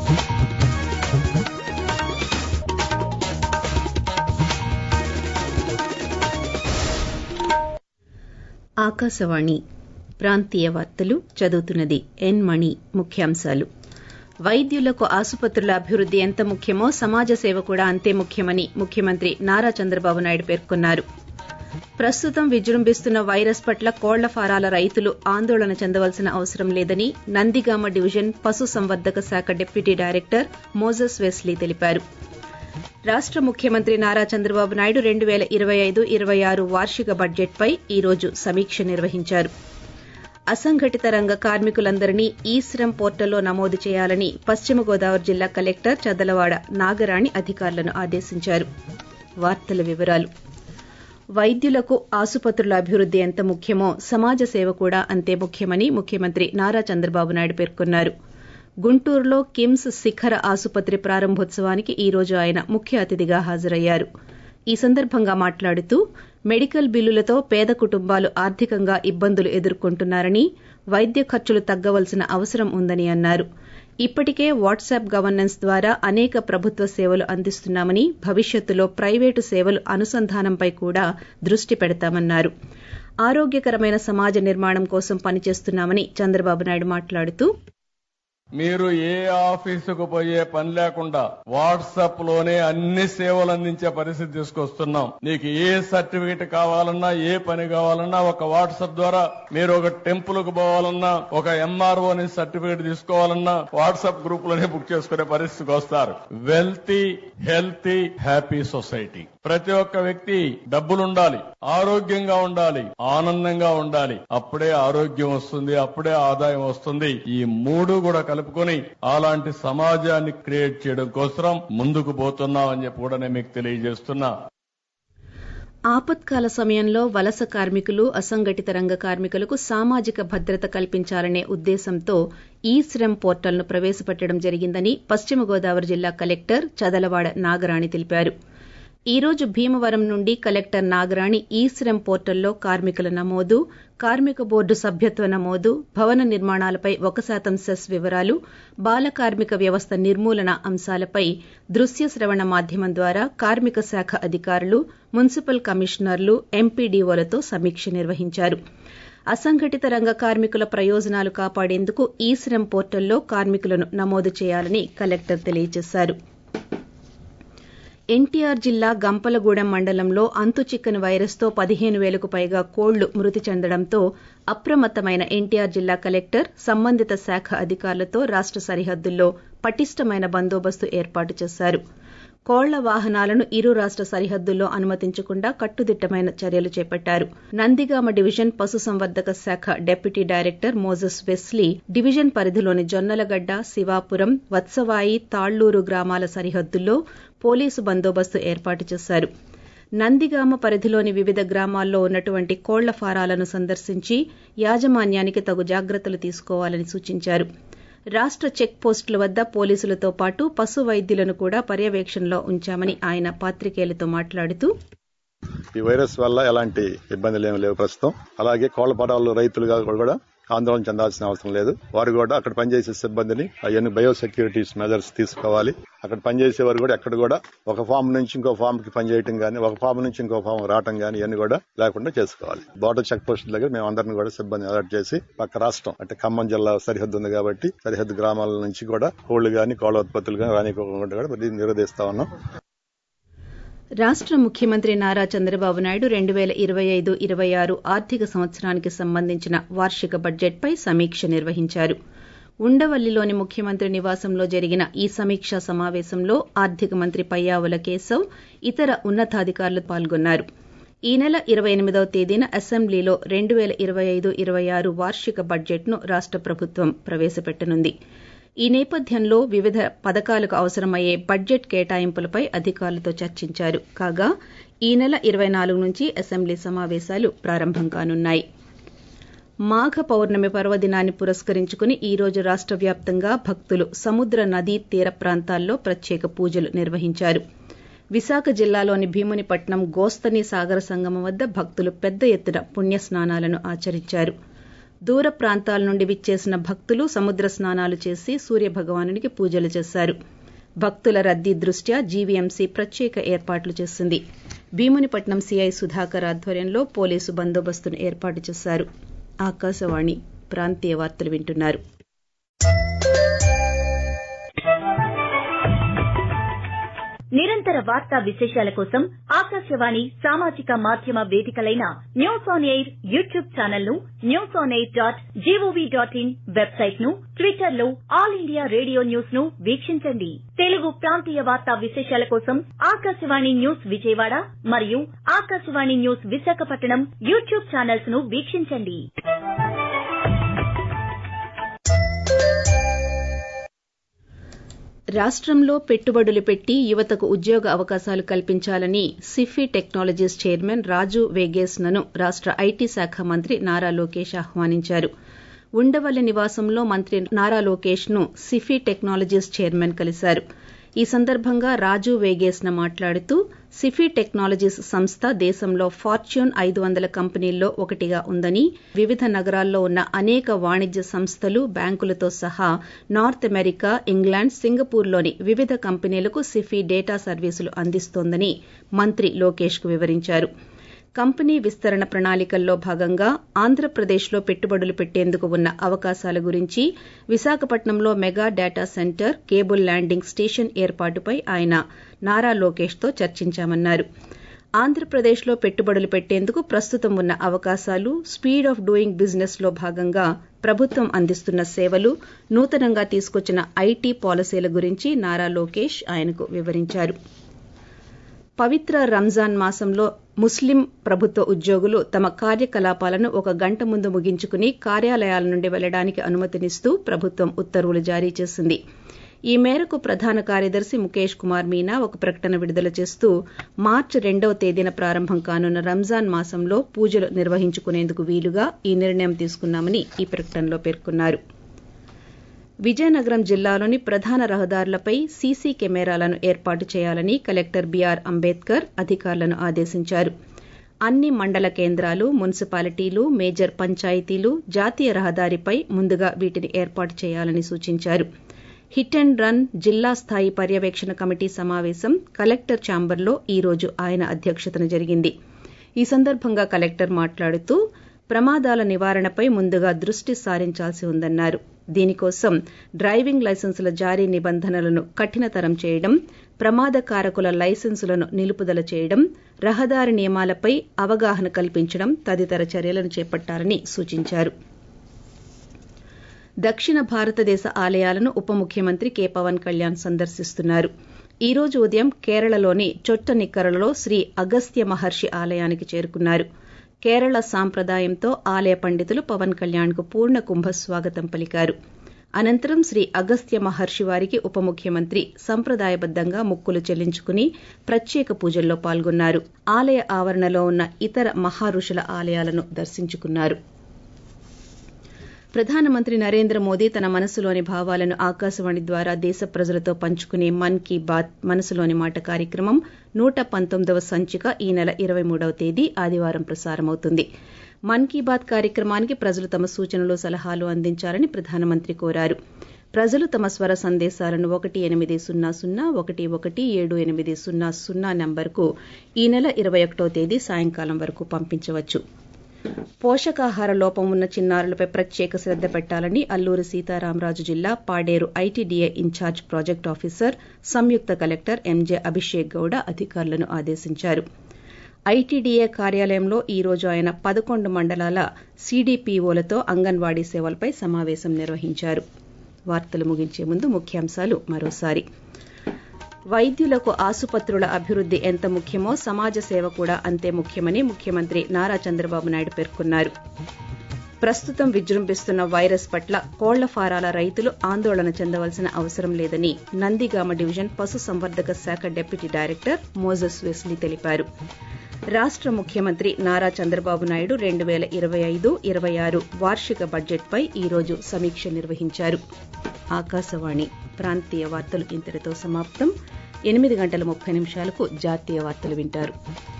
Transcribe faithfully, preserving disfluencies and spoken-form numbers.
ఆకాశవాణి ప్రాంతీయ వార్తలు చదువుతున్నది ఎన్ మణి. ముఖ్యాంశాలు. వైద్యులకు ఆసుపత్రుల అభివృద్ధి ఎంత ముఖ్యమో సమాజ సేవ కూడా అంతే ముఖ్యమని ముఖ్యమంత్రి నారా చంద్రబాబు నాయుడు పేర్కొన్నారు. ప్రస్తుతం విజృంభిస్తున్న వైరస్ పట్ల కోళ్ల ఫారాల రైతులు ఆందోళన చెందవలసిన అవసరం లేదని నందిగామ డివిజన్ పశు సంవర్ధక శాఖ డిప్యూటీ డైరెక్టర్ మోజెస్ వెస్లీ తెలిపారు. రాష్ట ముఖ్యమంత్రి నారా చంద్రబాబు నాయుడు రెండు పేల ఇరవై ఐదు ఇరవై ఆరు వార్షిక బడ్జెట్పై ఈ రోజు సమీక్ష నిర్వహించారు. అసంఘటిత రంగ కార్మికులందరినీ ఈ శ్రమ్ పోర్టల్లో నమోదు చేయాలని పశ్చిమ గోదావరి జిల్లా కలెక్టర్ చదలవాడ నాగరాణి అధికారులను ఆదేశించారు. వార్తల వివరాలు. వైద్యులకు ఆసుపత్రుల అభివృద్ధి ఎంత ముఖ్యమో సమాజ సేవ కూడా అంతే ముఖ్యమని ముఖ్యమంత్రి నారా చంద్రబాబు నాయుడు పేర్కొన్నారు. గుంటూరులో కిమ్స్ శిఖర ఆసుపత్రి ప్రారంభోత్సవానికి ఈ రోజు ఆయన ముఖ్య అతిథిగా హాజరయ్యారు. ఈ సందర్భంగా మాట్లాడుతూ మెడికల్ బిల్లులతో పేద కుటుంబాలు ఆర్థికంగా ఇబ్బందులు ఎదుర్కొంటున్నారని, వైద్య ఖర్చులు తగ్గవలసిన అవసరం ఉందని అన్నారు. ఇప్పటికే వాట్సాప్ గవర్నెన్స్ ద్వారా అనేక ప్రభుత్వ సేవలు అందిస్తున్నామని, భవిష్యత్తులో ప్రైవేటు సేవలు అనుసంధానంపై కూడా దృష్టి పెడతామన్నారు. ఆరోగ్యకరమైన సమాజ నిర్మాణం కోసం పనిచేస్తున్నామని చంద్రబాబు నాయుడు మాట్లాడుతూ మీరు ఏ ఆఫీసుకు పోయే పని లేకుండా వాట్సాప్ లోనే అన్ని సేవలు అందించే పరిస్థితి తీసుకొస్తున్నాం. నీకు ఏ సర్టిఫికెట్ కావాలన్నా, ఏ పని కావాలన్నా ఒక వాట్సాప్ ద్వారా మీరు ఒక టెంపుల్ కు పోవాలన్నా, ఒక ఎంఆర్ఓ నుంచి సర్టిఫికెట్ తీసుకోవాలన్నా వాట్సాప్ గ్రూప్ లోనే బుక్ చేసుకునే పరిస్థితికి వస్తారు. Wealthy, healthy, happy society. ప్రతి ఒక్క వ్యక్తి డబ్బులుండాలి, ఆరోగ్యంగా ఉండాలి, ఆనందంగా ఉండాలి. అప్పుడే ఆరోగ్యం వస్తుంది, అప్పుడే ఆదాయం వస్తుంది. ఈ మూడు కూడా కలుపుకొని అలాంటి సమాజాన్ని క్రియేట్ చేయడం కోసం ముందుకు పోతున్నామని చెప్పి కూడా నేను మీకు తెలియజేస్తున్నా. ఆపత్కాల సమయంలో వలస కార్మికులు, అసంఘటిత రంగ కార్మికులకు సామాజిక భద్రత కల్పించాలనే ఉద్దేశంతో ఈ శ్రమ్ పోర్టల్ను ప్రవేశపెట్టడం జరిగిందని పశ్చిమ గోదావరి జిల్లా కలెక్టర్ చదలవాడ నాగరాణి తెలిపారు. ఈ రోజు భీమవరం నుండి కలెక్టర్ నాగరాణి ఈ శ్రమ్ పోర్టల్లో కార్మికుల నమోదు, కార్మిక బోర్డు సభ్యత్వ నమోదు, భవన నిర్మాణాలపై ఒక శాతం సెస్ వివరాలు, బాల కార్మిక వ్యవస్థ నిర్మూలన అంశాలపై దృశ్య శ్రవణ మాధ్యమం ద్వారా కార్మిక శాఖ అధికారులు, మున్సిపల్ కమిషనర్లు, ఎంపీడీఓలతో సమీక్ష నిర్వహించారు. అసంఘటిత రంగ కార్మికుల ప్రయోజనాలు కాపాడేందుకు ఈ శ్రమ్ పోర్టల్లో కార్మికులను నమోదు చేయాలని కలెక్టర్ తెలియజేశారు. ఎన్టీఆర్ జిల్లా గంపలగూడెం మండలంలో అంతుచిక్కని వైరస్తో పదిహేను వేలకు పైగా కోళ్లు మృతి చెందడంతో అప్రమత్తమైన ఎన్టీఆర్ జిల్లా కలెక్టర్ సంబంధిత శాఖ అధికారులతో రాష్ట సరిహద్దుల్లో పటిష్టమైన బందోబస్తు ఏర్పాటు చేశారు. కోళ్ల వాహనాలను ఇరు రాష్ట సరిహద్దుల్లో అనుమతించకుండా కట్టుదిట్టమైన చర్యలు చేపట్టారు. నందిగామ డివిజన్ పశు సంవర్ధక శాఖ deputy director Moses Wesley division పరిధిలోని జొన్నలగడ్డ, శివాపురం, వత్సవాయి, తాళ్లూరు గ్రామాల సరిహద్దుల్లో పోలీసు బందోబస్తు ఏర్పాటు చేశారు. నందిగామ పరిధిలోని వివిధ గ్రామాల్లో ఉన్నటువంటి కోళ్ల ఫారాలను సందర్శించి యాజమాన్యానికి తగు జాగ్రత్తలు తీసుకోవాలని సూచించారు. రాష్ట చెక్ పోస్టుల వద్ద పోలీసులతో పాటు పశు వైద్యులను కూడా పర్యవేక్షణలో ఉంచామని ఆయన పాత్రికేయులతో మాట్లాడుతూ ఈ వైరస్ వల్ల ఎలాంటి ఇబ్బందులు ఏమీ లేవు ప్రస్తుతం. అలాగే కోళ్ల ఫారాలు రైతులుగా కూడా ఆందోళన చెందాల్సిన అవసరం లేదు. వారు కూడా అక్కడ పనిచేసే సిబ్బందిని అవన్నీ బయోసెక్యూరిటీస్ మెజర్స్ తీసుకోవాలి. అక్కడ పనిచేసేవారు కూడా ఎక్కడ కూడా ఒక ఫామ్ నుంచి ఇంకో ఫామ్ కి పనిచేయటం గానీ, ఒక ఫామ్ నుంచి ఇంకో ఫామ్ రావటం గానీ ఇవన్నీ కూడా లేకుండా చేసుకోవాలి. బోర్డర్ చెక్ పోస్టుల దగ్గర మేము అందరినీ కూడా సిబ్బంది అలర్ట్ చేసి పక్క రాష్ట్రం అంటే ఖమ్మం జిల్లా సరిహద్దు ఉంది కాబట్టి సరిహద్దు గ్రామాల నుంచి కూడా కోళ్లు గానీ కోళ్ల ఉత్పత్తులు గానీ రానికోకుండా కూడా నిరోధిస్తా ఉన్నాం. రాష్ట ముఖ్యమంత్రి నారా చంద్రబాబు నాయుడు రెండు పేల ఇరవై ఐదు ఇరవై ఆరు ఆర్థిక సంవత్సరానికి సంబంధించిన వార్షిక బడ్జెట్పై సమీక్ష నిర్వహించారు. ఉండవల్లిలోని ముఖ్యమంత్రి నివాసంలో జరిగిన ఈ సమీక్షా సమావేశంలో ఆర్థిక మంత్రి పయ్యావుల కేశవ్, ఇతర ఉన్నతాధికారులు పాల్గొన్నారు. ఈ నెల ఇరవై ఎనిమిదవ తేదీన అసెంబ్లీలో రెండు పేల ఇరవై ఐదు ఇరవై ఆరు వార్షిక బడ్జెట్ను రాష్ట ప్రభుత్వం ప్రవేశపెట్టనుంది. ఈ నేపథ్యంలో వివిధ పథకాలకు అవసరమయ్యే బడ్జెట్ కేటాయింపులపై అధికారులతో చర్చించారు. కాగా ఈ నెల ఇరవై నాలుగు నుంచి అసెంబ్లీ సమావేశాలు ప్రారంభం కానున్నాయి. మాఘ పౌర్ణమి పర్వదినాన్ని పురస్కరించుకుని ఈ రోజు రాష్ట వ్యాప్తంగా భక్తులు సముద్ర నదీ తీర ప్రాంతాల్లో ప్రత్యేక పూజలు నిర్వహించారు. విశాఖ జిల్లాలోని భీమునిపట్నం గోస్తని సాగర సంగమం వద్ద భక్తులు పెద్ద ఎత్తున పుణ్యస్నానాలను ఆచరించారు. దూర ప్రాంతాల నుండి విచ్చేసిన భక్తులు సముద్ర స్నానాలు చేసి సూర్యభగవానునికి పూజలు చేశారు. భక్తుల రద్దీ దృష్ట్యా జీవీఎంసీ ప్రత్యేక ఏర్పాట్లు చేసింది. భీమునిపట్నం సీఐ సుధాకర్ ఆధ్వర్యంలో పోలీసు బందోబస్తును ఏర్పాటు చేశారు. ఆకాశవాణి ప్రాంతీయ వార్తలు వింటున్నారు. నిరంతర వార్తా విశేషాల కోసం ఆకాశవాణి సామాజిక మాధ్యమ వేదికలైన news on air YouTube channel ను, news on air dot G O V dot in website ను, ట్విట్టర్ లో ఆల్ ఇండియా రేడియో న్యూస్ ను వీక్షించండి. తెలుగు ప్రాంతీయ వార్తా విశేషాల కోసం ఆకాశవాణి న్యూస్ విజయవాడ మరియు Akashvani news Visakhapatnam YouTube channels ను వీక్షించండి. రాష్టంలో పెట్టుబడులు పెట్టి యువతకు ఉద్యోగ అవకాశాలు కల్పించాలని సిఫీ టెక్నాలజీస్ చైర్మన్ రాజు వేగేస్నను రాష్ట ఐటీ శాఖ మంత్రి నారా లోకేష్ ఆహ్వానించారు. ఉండవల్లి నివాసంలో మంత్రి నారా లోకేష్ ను సిఫీ టెక్నాలజీస్ చైర్మన్ కలిశారు. ఈ సందర్భంగా రాజు వేగేస్న మాట్లాడుతూ సిఫీ టెక్నాలజీస్ సంస్థ దేశంలో ఫార్చ్యూన్ ఐదు వందల కంపెనీల్లో ఒకటిగా ఉందని, వివిధ నగరాల్లో ఉన్న అనేక వాణిజ్య సంస్థలు, బ్యాంకులతో సహా నార్త్ అమెరికా, ఇంగ్లాండ్, సింగపూర్లోని వివిధ కంపెనీలకు సిఫీ డేటా సర్వీసులు అందిస్తోందని మంత్రి లోకేష్ కు వివరించారు. కంపెనీ విస్తరణ ప్రణాళికల్లో భాగంగా ఆంధ్రప్రదేశ్లో పెట్టుబడులు పెట్టేందుకు ఉన్న అవకాశాల గురించి, విశాఖపట్నంలో mega data centre, cable landing station ఏర్పాటుపై ఆయన నారా లోకేష్తో చర్చించామన్నారు. ఆంధ్రప్రదేశ్లో పెట్టుబడులు పెట్టేందుకు ప్రస్తుతం ఉన్న అవకాశాలు, స్పీడ్ ఆఫ్ డూయింగ్ బిజినెస్ లో భాగంగా ప్రభుత్వం అందిస్తున్న సేవలు, నూతనంగా తీసుకొచ్చిన ఐటీ పాలసీల గురించి నారా లోకేష్ ఆయనకు వివరించారు. పవిత్ర రంజాన్ మాసంలో ముస్లిం ప్రభుత్వ ఉద్యోగులు తమ కార్యకలాపాలను ఒక గంట ముందు ముగించుకుని కార్యాలయాల నుండి వెళ్లడానికి అనుమతినిస్తూ ప్రభుత్వం ఉత్తర్వులు జారీ చేసింది. ఈ మేరకు ప్రధాన కార్యదర్శి ముఖేష్ కుమార్ మీనా ఒక ప్రకటన విడుదల చేస్తూ మార్చి రెండవ తేదీన ప్రారంభం కానున్న రంజాన్ మాసంలో పూజలు నిర్వహించుకునేందుకు వీలుగా ఈ నిర్ణయం తీసుకున్నామని ఈ ప్రకటనలో పేర్కొన్నారు. విజయనగరం జిల్లాలోని ప్రధాన రహదారులపై సీసీ కెమెరాలను ఏర్పాటు చేయాలని కలెక్టర్ బీఆర్ అంబేద్కర్ అధికారులను ఆదేశించారు. అన్ని మండల కేంద్రాలు, మున్సిపాలిటీలు, మేజర్ పంచాయతీలు, జాతీయ రహదారిపై ముందుగా వీటిని ఏర్పాటు చేయాలని సూచించారు. హిట్ అండ్ రన్ జిల్లా స్థాయి పర్యవేక్షణ కమిటీ సమావేశం కలెక్టర్ ఛాంబర్లో ఈ రోజు ఆయన అధ్యక్షతన జరిగింది. ఈ సందర్భంగా కలెక్టర్ మాట్లాడుతూ ప్రమాదాల నివారణపై ముందుగా దృష్టి సారించాల్సి ఉందన్నారు. దీనికోసం డ్రైవింగ్ లైసెన్సుల జారీ నిబంధనలను కఠినతరం చేయడం, ప్రమాదకారకుల లైసెన్సులను నిలుపుదల చేయడం, రహదారి నియమాలపై అవగాహన కల్పించడం తదితర చర్యలను చేపట్టాలని సూచించారు. దక్షిణ భారతదేశ ఆలయాలను ఉప ముఖ్యమంత్రి కె పవన్ కళ్యాణ్ సందర్శిస్తున్నారు. ఈ రోజు ఉదయం కేరళలోని చొట్టనిక్కరలో శ్రీ అగస్త్య మహర్షి ఆలయానికి చేరుకున్నారు. కేరళ సాంప్రదాయంతో ఆలయ పండితులు పవన్ కళ్యాణ్ కు పూర్ణ కుంభ స్వాగతం పలికారు. అనంతరం శ్రీ అగస్త్య మహర్షి వారికి ఉప ముఖ్యమంత్రి సంప్రదాయబద్దంగా మొక్కులు చెల్లించుకుని ప్రత్యేక పూజల్లో పాల్గొన్నారు. ఆలయ ఆవరణలో ఉన్న ఇతర మహారుషుల ఆలయాలను దర్శించుకున్నారు. ప్రధానమంత్రి నరేంద్ర మోదీ తన మనసులోని భావాలను ఆకాశవాణి ద్వారా దేశ ప్రజలతో పంచుకునే మన్ కీ బాత్ మనసులోని మాట కార్యక్రమం నూట పంతొమ్మిదవ సంచిక ఈ నెల ఇరవై మూడవ తేదీ ఆదివారం ప్రసారమవుతుంది. మన్ కీ బాత్ కార్యక్రమానికి ప్రజలు తమ సూచనలు, సలహాలు అందించాలని ప్రధానమంత్రి కోరారు. ప్రజలు తమ స్వర సందేశాలను ఒకటి ఎనిమిది సున్నా సున్నా ఒకటి ఒకటి ఏడు ఎనిమిది సున్నా సున్నా నంబర్కు ఈ నెల ఇరవై ఒకటవ తేదీ సాయంకాలం వరకు పంపించవచ్చు. పోషకాహార లోపం ఉన్న చిన్నారులపై ప్రత్యేక శ్రద్ధ పెట్టాలని అల్లూరి సీతారామరాజు జిల్లా Paderu ITDA incharge project officer, సంయుక్త కలెక్టర్ ఎంజే అభిషేక్ గౌడ అధికారులను ఆదేశించారు. ఐటీడీఏ కార్యాలయంలో ఈ రోజు ఆయన పదకొండు మండలాల సీడీపీఓలతో అంగన్వాడీ సేవలపై సమావేశం నిర్వహించారు. వార్తలు ముగించే ముందు ముఖ్యాంశాలు మరోసారి. వైద్యులకు ఆసుపత్రుల అభివృద్ది ఎంత ముఖ్యమో సమాజ సేవ కూడా అంతే ముఖ్యమని ముఖ్యమంత్రి నారా చంద్రబాబు నాయుడు పేర్కొన్నారు. ప్రస్తుతం విజృంభిస్తున్న వైరస్ పట్ల కోళ్ల ఫారాల రైతులు ఆందోళన చెందవలసిన అవసరం లేదని నందిగామ డివిజన్ పశు సంవర్ధక శాఖ డిప్యూటీ డైరెక్టర్ మోజెస్ వెస్లీ తెలిపారు. రాష్ట ముఖ్యమంత్రి నారా చంద్రబాబు నాయుడు రెండు పేల ఇరవై ఐదు ఇరవై ఆరు వార్షిక బడ్జెట్పై ఈ రోజు సమీక్ష నిర్వహించారు. ఆకాశవాణి ప్రాంతీయ వార్తలు ఇంతటితో సమాప్తం. ఎనిమిది గంటల ముప్పై నిమిషాలకు జాతీయ వార్తలు వింటారు.